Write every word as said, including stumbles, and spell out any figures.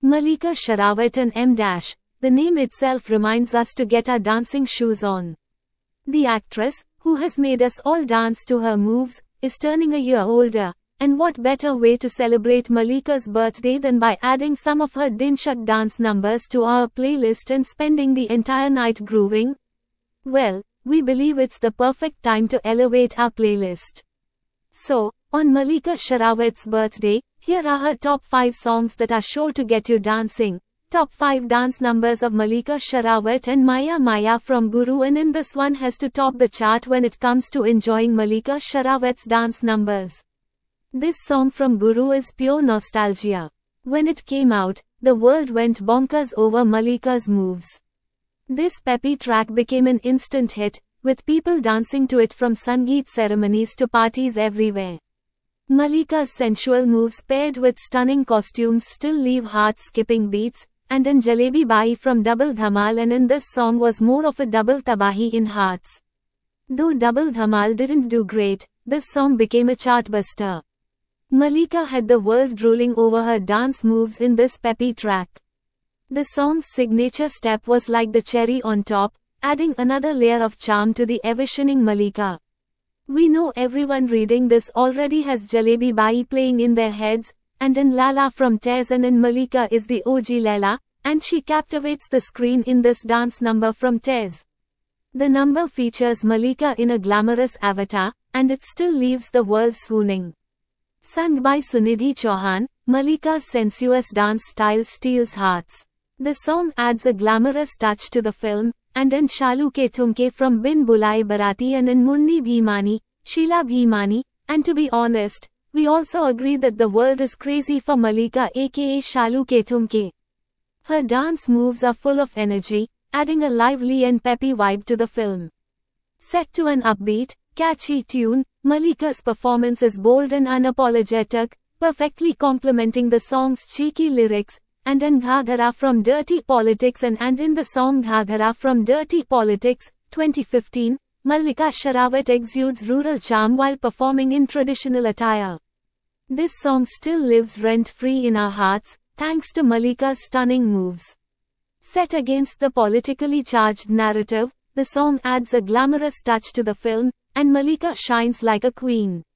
Malika Sherawat and M. Dash. The name itself reminds us to get our dancing shoes on. The actress, who has made us all dance to her moves, is turning a year older, and what better way to celebrate Malika's birthday than by adding some of her Dinshak dance numbers to our playlist and spending the entire night grooving? Well, we believe it's the perfect time to elevate our playlist. So, on Malika Sherawat's birthday, here are her top five songs that are sure to get you dancing. Top five dance numbers of Malika Sherawat and Maya Maya from Guru, and in this one has to top the chart when it comes to enjoying Malika Sherawat's dance numbers. This song from Guru is pure nostalgia. When it came out, the world went bonkers over Malika's moves. This peppy track became an instant hit, with people dancing to it from Sangeet ceremonies to parties everywhere. Malika's sensual moves paired with stunning costumes still leave hearts skipping beats, and in Jalebi Bai from Double Dhamal, and in this song was more of a double tabahi in hearts. Though Double Dhamal didn't do great, this song became a chartbuster. Malika had the world drooling over her dance moves in this peppy track. The song's signature step was like the cherry on top, adding another layer of charm to the ever-shining Malika. We know everyone reading this already has Jalebi Bai playing in their heads, and in Lala from Tez, and in Malika is the O G Laila, and she captivates the screen in this dance number from Tez. The number features Malika in a glamorous avatar, and it still leaves the world swooning. Sung by Sunidhi Chauhan, Malika's sensuous dance style steals hearts. The song adds a glamorous touch to the film, and in Shalu Ke Thumke from Bin Bulai Barati, and in Mundi Bhimani, Sheila Bhimani, and to be honest, we also agree that the world is crazy for Malika aka Shalu Ke Thumke. Her dance moves are full of energy, adding a lively and peppy vibe to the film. Set to an upbeat, catchy tune, Malika's performance is bold and unapologetic, perfectly complementing the song's cheeky lyrics, and in Ghaghara from Dirty Politics and, and in the song Ghaghara from Dirty Politics, twenty fifteen, Malika Sherawat exudes rural charm while performing in traditional attire. This song still lives rent-free in our hearts, thanks to Malika's stunning moves. Set against the politically charged narrative, the song adds a glamorous touch to the film, and Malika shines like a queen.